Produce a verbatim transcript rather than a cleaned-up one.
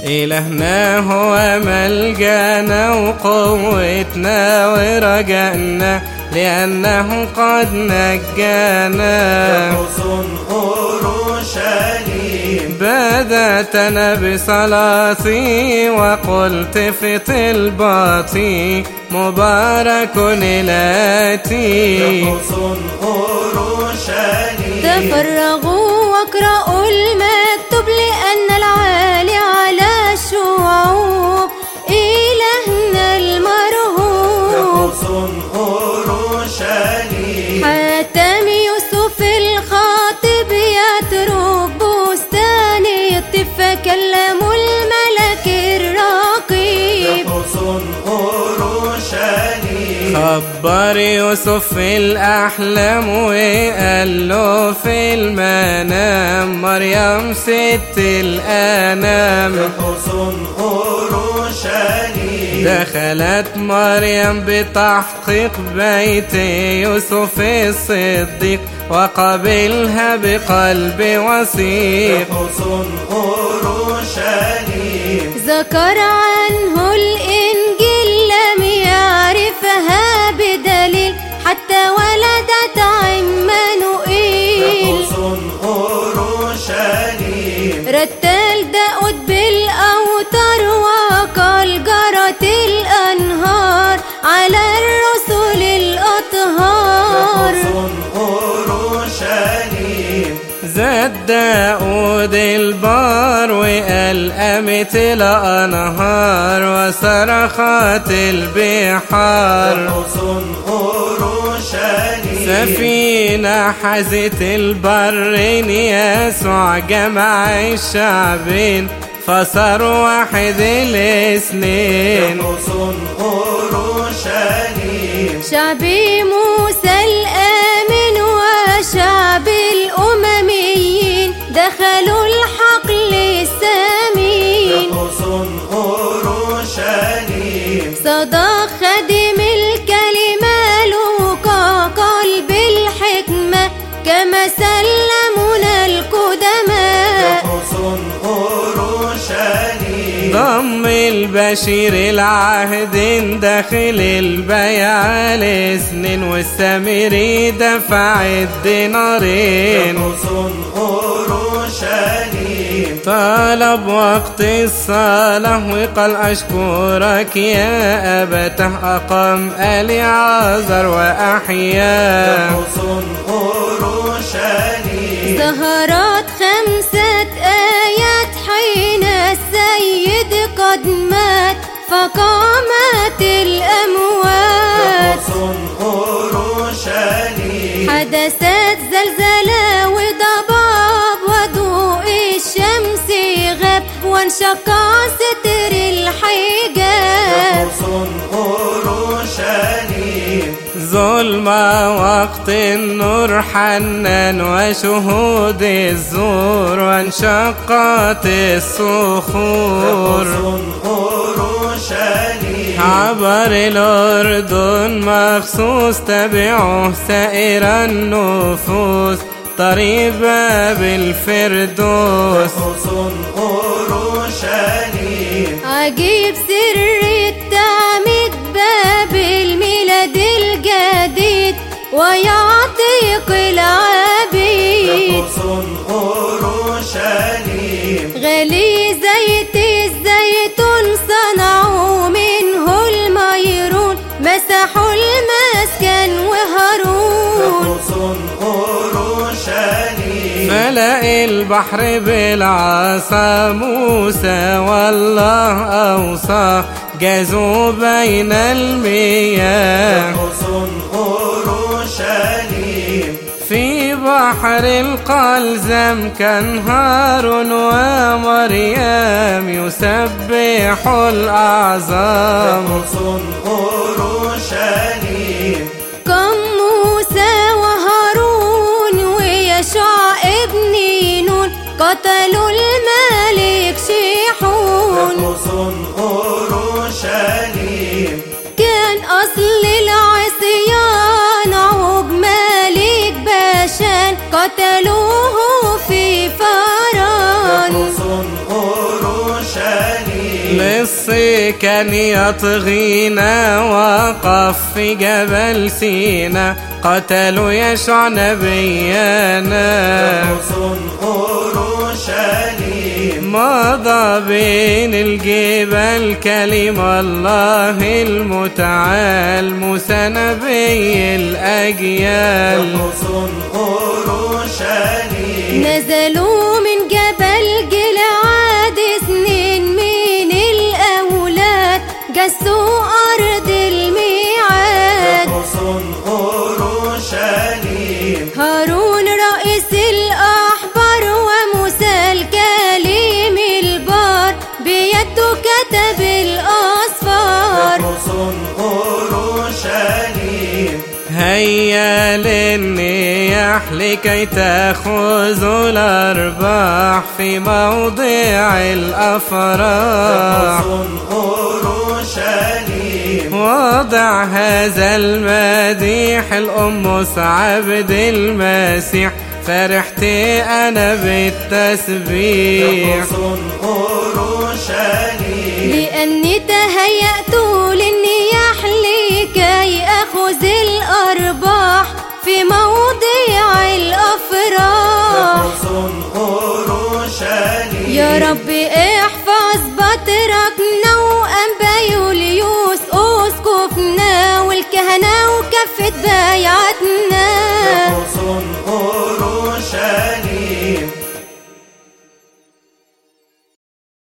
إلهنا هو ملجانا وقوتنا ورجائنا، لأنه قد نجانا. حصن أورشليم بدأت أنا بصلاتي وقلت في طلباتي، مبارك الآتي. حصن أورشليم تفرغوا واقرأوا المكتوب، لأن العالي على الشعوب إلهنا المرهوب. حصن أورشليم حاتم يوسف الخاطب يترك بستان الطيب، فكلموا الملك الرقيب. حصن أورشليم خبر يوسف في الأحلام وقال له في المنام، مريم ست الأنام. حصن أورشليم دخلت مريم بتحقيق بيت يوسف الصديق، وقبلها بقلب وثيق. حصن أورشليم ذكر عنه الإنجيل لم يعرفها بدليل، حتى ولدت عمانوئيل. حصن أورشليم رتل داود بالأوتار وقال جرت الأنهار على الرسل الأطهار. حصن أورشليم زاد داود البار وقال قامت الأنهار وصرخت البحار. حصن أورشليم سفينة حازت البرين، يسوع جمع الشعبين فصار واحد الاثنين. حصن أورشليم شعبي موسى الآمن وشعب الأمميين دخلوا الحقل الثمين. حصن أورشليم صدق خادم الكلمة لوقا قلب الحكمة، كما سلمنا القدماء. حصن أورشليم ضم البشير العهد داخل البيع الاثنين، والسامري دفع الدينارين. حصن أورشليم طلب وقت الصلاة وقال أشكرك يا أبته، أقام اليعازر وأحياه. حصن أورشليم ظهرت خمسة آيات حين السيد قد مات، فقامت الأموات. حصن أورشليم حدثت زلزلة وضباب وضوء الشمس غاب، وانشق ستر الحجاب. حصن أورشليم ظلمة وقت النور حنان وشهود الزور، وانشقت الصخور. حصن أورشليم عبر الأردن مخصوص، تبعه سائر النفوس طريق باب الفردوس. حصن أورشليم عجيب سر التعميد، باب الميلاد الجديد ويعتق العبيد. حصن أورشليم غلي زيت الزيتون صنعوا منه الميرون، مسحوا المسكن وهارون. حصن أورشليم ملأ البحر بالعصا موسى والله أوصى، جازوا بين المياه. حصن أورشليم في بحر القلزم كان هارون ومريم يسبحوا الأعظام. حصن أورشليم قام موسى وهارون ويشوع ابن نون، قتلوا الملك شيحون. حصن أورشليم كان أصل العصيان عوج ملك باشان، قتلوه في فران. حصن أورشليم القبطي كان يطغينا، وقف في جبل سينا قتلوا يشوع نبينا. حصن أورشليم مضى بين الجبال كلم الله المتعال، موسى نبي الأجيال. حصن أورشليم نزلوا من جبل جلعاد سنين من الأولاد، جسوا أرض الميعاد. حصن أورشليم هارون رئيس الأحبار، وموسى الكليم البار، بيده كتب الأسفار. حصن أورشليم هيا للنياح لكي تأخذوا الأرباح في موضع الأفراح. حصن أورشليم وضع هذا المديح الأمس عبد المسيح، فرحت أنا بالتسبيح. حصن أورشليم لأني تهيأت للنياح لكي أخذ الأرباح في موضع الأفراح. حصن أورشليم يا رب احفظ بطركنا وأنبا يوليوس أسقفنا، والكهنة وكافة بايعات